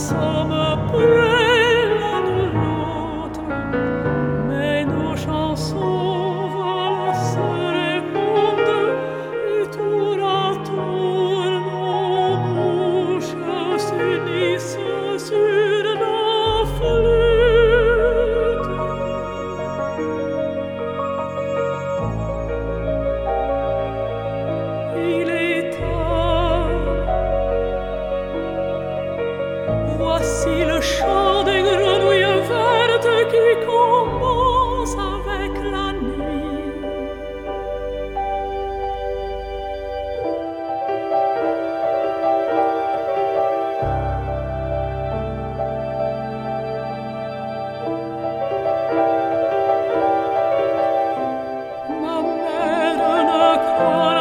sommes près l'un de l'autre, mais nos chansons voilà se répondent, et tour à tour nos bouches s'unissent sur nos flûtes. Il est tard. Voici le chant des grenouilles vertes qui commence avec la nuit. Ma mère ne croit